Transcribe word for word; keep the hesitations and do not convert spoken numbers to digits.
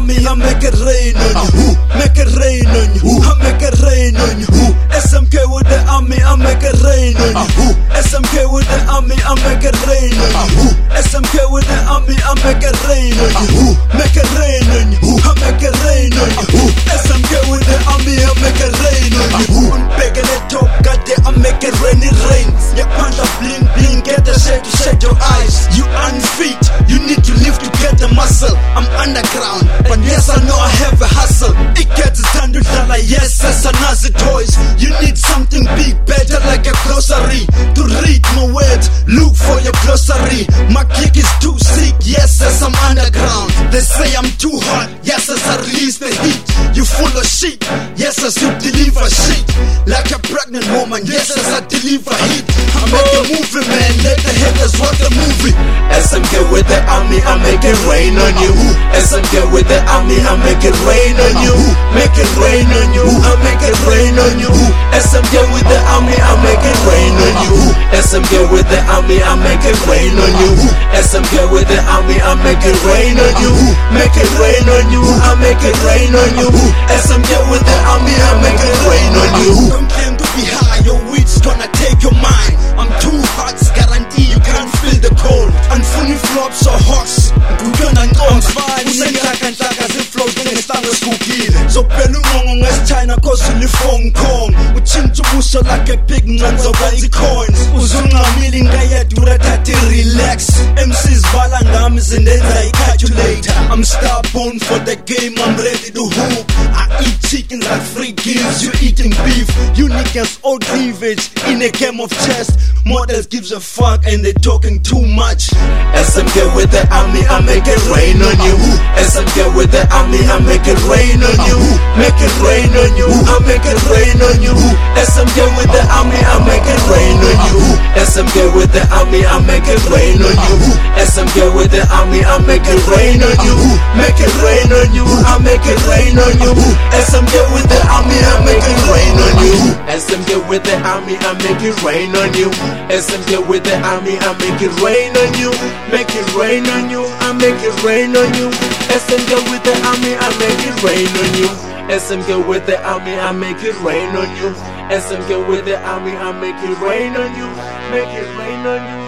army, I make it rain on you. Make it rain on you. I make it rain on you. S M K with the army, I make it rain on you. S M K with the army, I make it rain on you. S M K with the army, I make it rain on you. Make it rain on you. I make it rain on you. S M K with the army, I make it rain on you. Big in the top, got there, I make it rain, it rains. Your panda bling bling, get the shade to shade your eyes. You unfit, you need to live to get the muscle. I'm underground, but yes I know I have a hustle. It gets time to dollar, yes as another toys. You need something big, better like a grocery. To read my words, look for your glossary. My kick is too sick, yes as I'm underground. They say I'm too hot, yes as I release the heat. You full of shit, yes as you deliver shit. Like a pregnant woman, yes as I deliver heat. I make a movie man, let the haters watch the movie. S M K with the army, I make it rain on you. S M K with the army, I make it rain on you. Make it rain on you, I make it rain on you. S M K with the army, I make it rain on you. S M K with the army, I make it rain on you. S M K with the army, I make it rain on you. Make it rain on you, I make it rain on you. S M K with the army, I make it rain on you. Don't claim to be high, your weed's gonna take your mind. I'm too hot, guarantee you can't feel the cold. Unfunny flops or hawks, kuyona nkonzo. Usenhlaka nhlaka ziflows njengestango esigugile. Zophela ungongo nges-China cause uli-Hong Kong. Utshintsha ubuso like a big ncanzo kwenza i-coins. Uzungamili ngayedura thathi relax. M Cs bala ngami zindenza i-calculator. I'm stubborn for the game, I'm ready to hoop. I eat chickens like free gills, you eating beef. You niggas old cleavage in a game of chess. Models gives a fuck and they talking too much. S M K with the army, I make it rain on you. S M K with the army, I make it rain on you. Make it rain on you, I make it rain on you. S M K with the army, I make it rain on you. S M K with the army, I make it rain on you. S M K with the army, I make it rain on you. Make it rain on you, I make it rain on you. S M K with the army, I make it rain on you. S M K with the army, I make it rain on you. S M K with the army, I make it rain on you. Make it rain on you, I make it rain on you. S M K with the army, I make it rain on you. S M K with the army, I make it rain on you. S M K with the army, I make it rain on you. Make it rain on you.